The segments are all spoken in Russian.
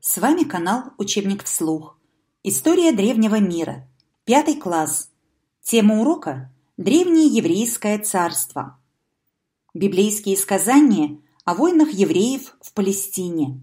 С вами канал «Учебник вслух». История древнего мира. 5 класс. Тема урока – Древнее еврейское царство. Библейские сказания о войнах евреев в Палестине.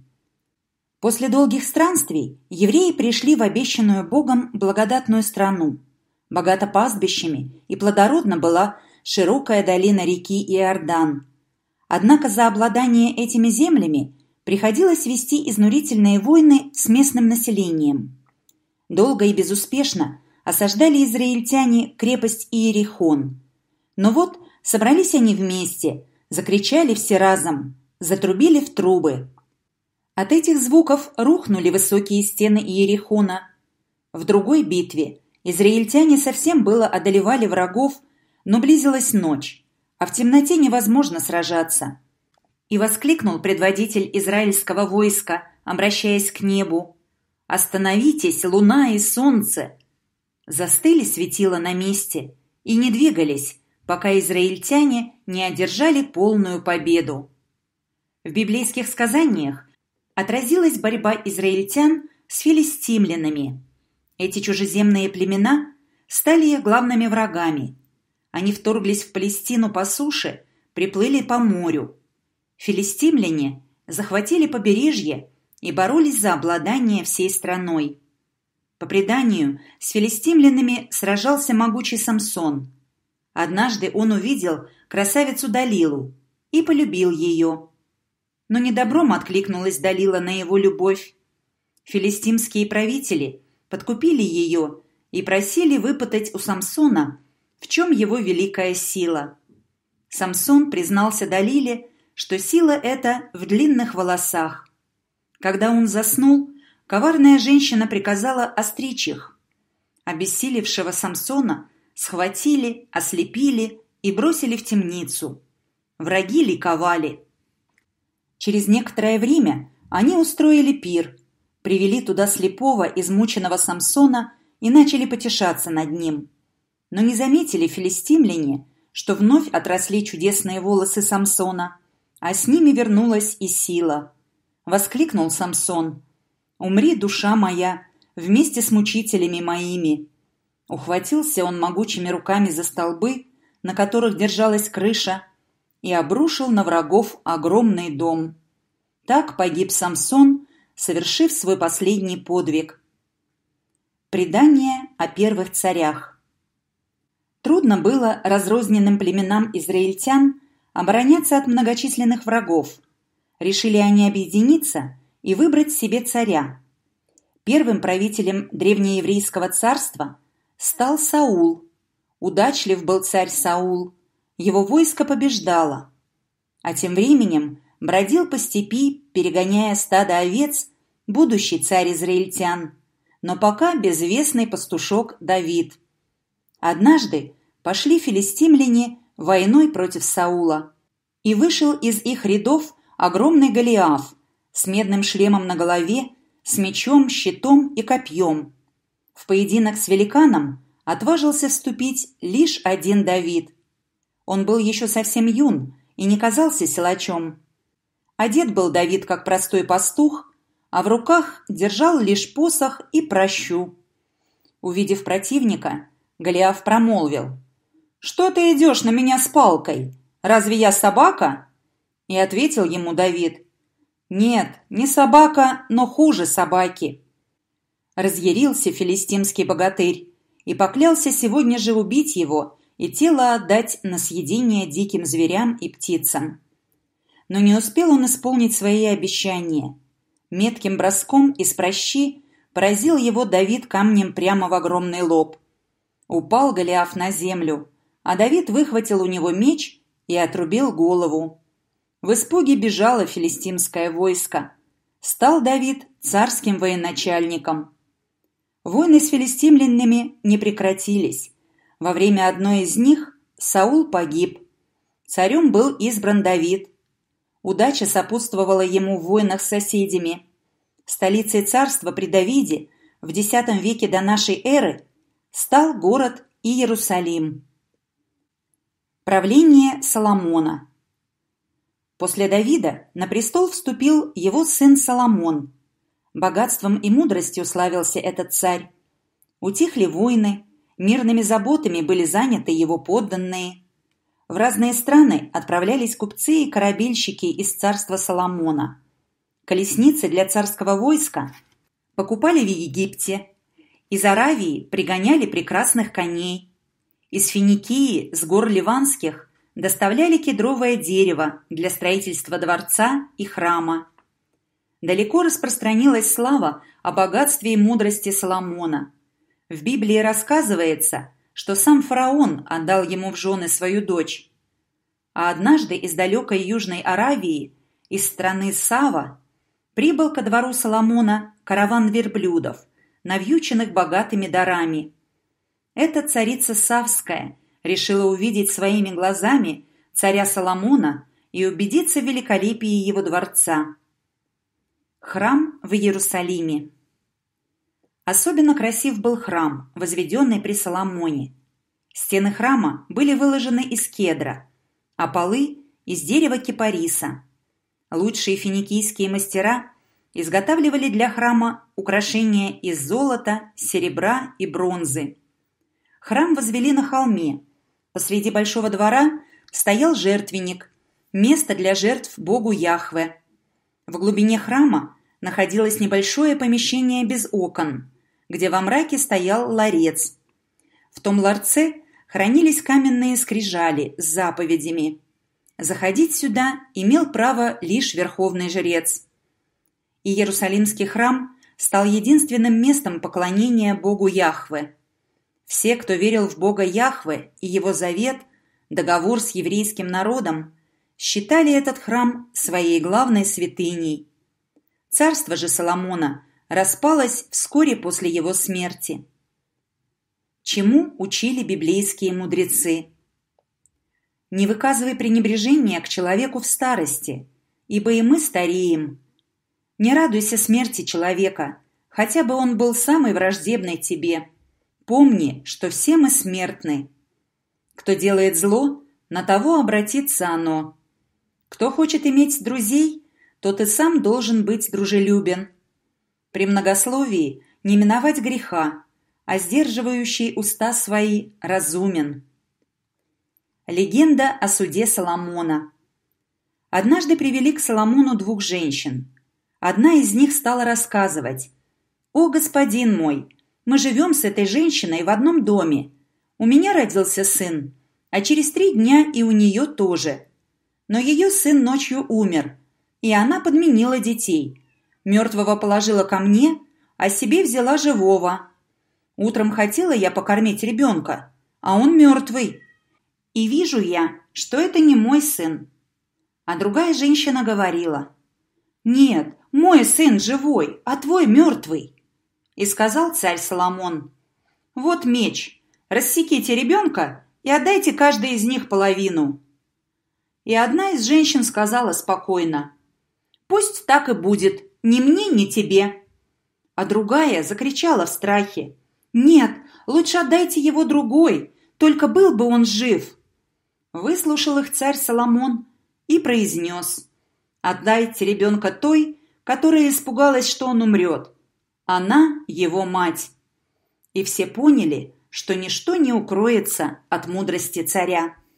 После долгих странствий евреи пришли в обещанную Богом благодатную страну. Богата пастбищами и плодородна была широкая долина реки Иордан. Однако за обладание этими землями приходилось вести изнурительные войны с местным населением. Долго и безуспешно осаждали израильтяне крепость Иерихон. Но вот собрались они вместе, закричали все разом, затрубили в трубы. От этих звуков рухнули высокие стены Иерихона. В другой битве израильтяне совсем было одолевали врагов, но близилась ночь, а в темноте невозможно сражаться. И воскликнул предводитель израильского войска, обращаясь к небу: «Остановитесь, луна и солнце!» Застыли светила на месте и не двигались, пока израильтяне не одержали полную победу. В библейских сказаниях отразилась борьба израильтян с филистимлянами. Эти чужеземные племена стали их главными врагами. Они вторглись в Палестину по суше, приплыли по морю. Филистимляне захватили побережье и боролись за обладание всей страной. По преданию, с филистимлянами сражался могучий Самсон. Однажды он увидел красавицу Далилу и полюбил ее. Но недобром откликнулась Далила на его любовь. Филистимские правители подкупили ее и просили выпытать у Самсона, в чем его великая сила. Самсон признался Далиле, что сила эта в длинных волосах. Когда он заснул, коварная женщина приказала остричь их. Обессилевшего Самсона схватили, ослепили и бросили в темницу. Враги ликовали. Через некоторое время они устроили пир, привели туда слепого, измученного Самсона и начали потешаться над ним. Но не заметили филистимляне, что вновь отросли чудесные волосы Самсона, а с ними вернулась и сила. Воскликнул Самсон: «Умри, душа моя, вместе с мучителями моими!» Ухватился он могучими руками за столбы, на которых держалась крыша, и обрушил на врагов огромный дом. Так погиб Самсон, совершив свой последний подвиг. Предание о первых царях. Трудно было разрозненным племенам израильтян обороняться от многочисленных врагов. Решили они объединиться и выбрать себе царя. Первым правителем древнееврейского царства стал Саул. Удачлив был царь Саул, его войско побеждало. А тем временем бродил по степи, перегоняя стадо овец, будущий царь израильтян, но пока безвестный пастушок Давид. Однажды пошли филистимляне войной против Саула, и вышел из их рядов огромный Голиаф с медным шлемом на голове, с мечом, щитом и копьем. В поединок с великаном отважился вступить лишь один Давид. Он был еще совсем юн и не казался силачом. Одет был Давид как простой пастух, а в руках держал лишь посох и пращу. Увидев противника, Голиаф промолвил: «Что ты идешь на меня с палкой? Разве я собака?» И ответил ему Давид: «Нет, не собака, но хуже собаки». Разъярился филистимский богатырь и поклялся сегодня же убить его и тело отдать на съедение диким зверям и птицам. Но не успел он исполнить свои обещания. Метким броском из пращи поразил его Давид камнем прямо в огромный лоб. Упал Голиаф на землю, а Давид выхватил у него меч и отрубил голову. В испуге бежало филистимское войско. Стал Давид царским военачальником. Войны с филистимлянами не прекратились. Во время одной из них Саул погиб. Царем был избран Давид. Удача сопутствовала ему в войнах с соседями. Столицей царства при Давиде в X веке до нашей эры стал город Иерусалим. Правление Соломона. После Давида на престол вступил его сын Соломон. Богатством и мудростью славился этот царь. Утихли войны, мирными заботами были заняты его подданные. В разные страны отправлялись купцы и корабельщики из царства Соломона. Колесницы для царского войска покупали в Египте. Из Аравии пригоняли прекрасных коней. Из Финикии, с гор Ливанских, доставляли кедровое дерево для строительства дворца и храма. Далеко распространилась слава о богатстве и мудрости Соломона. В Библии рассказывается, что сам фараон отдал ему в жены свою дочь. А однажды из далекой Южной Аравии, из страны Сава, прибыл ко двору Соломона караван верблюдов, навьюченных богатыми дарами. Эта царица Савская решила увидеть своими глазами царя Соломона и убедиться в великолепии его дворца. Храм в Иерусалиме. Особенно красив был храм, возведенный при Соломоне. Стены храма были выложены из кедра, а полы – из дерева кипариса. Лучшие финикийские мастера изготавливали для храма украшения из золота, серебра и бронзы. Храм возвели на холме. Посреди большого двора стоял жертвенник, место для жертв богу Яхве. В глубине храма находилось небольшое помещение без окон, где во мраке стоял ларец. В том ларце хранились каменные скрижали с заповедями. Заходить сюда имел право лишь верховный жрец. Иерусалимский храм стал единственным местом поклонения богу Яхве. Все, кто верил в бога Яхве и его завет, договор с еврейским народом, считали этот храм своей главной святыней. Царство же Соломона распалось вскоре после его смерти. Чему учили библейские мудрецы? Не выказывай пренебрежения к человеку в старости, ибо и мы стареем. Не радуйся смерти человека, хотя бы он был самый враждебный тебе. Помни, что все мы смертны. Кто делает зло, на того обратится оно. Кто хочет иметь друзей, тот и сам должен быть дружелюбен. При многословии не миновать греха, а сдерживающий уста свои разумен. Легенда о суде Соломона. Однажды привели к Соломону двух женщин. Одна из них стала рассказывать: «О, господин мой, мы живем с этой женщиной в одном доме. У меня родился сын, а через 3 дня и у нее тоже. Но ее сын ночью умер, и она подменила детей. Мертвого положила ко мне, а себе взяла живого. Утром хотела я покормить ребенка, а он мертвый. И вижу я, что это не мой сын». А другая женщина говорила: «Нет, мой сын живой, а твой мертвый». И сказал царь Соломон: «Вот меч, рассеките ребенка и отдайте каждой из них половину». И одна из женщин сказала спокойно: «Пусть так и будет, ни мне, ни тебе». А другая закричала в страхе: «Нет, лучше отдайте его другой, только был бы он жив». Выслушал их царь Соломон и произнес: «Отдайте ребенка той, которая испугалась, что он умрет. Она его мать». И все поняли, что ничто не укроется от мудрости царя.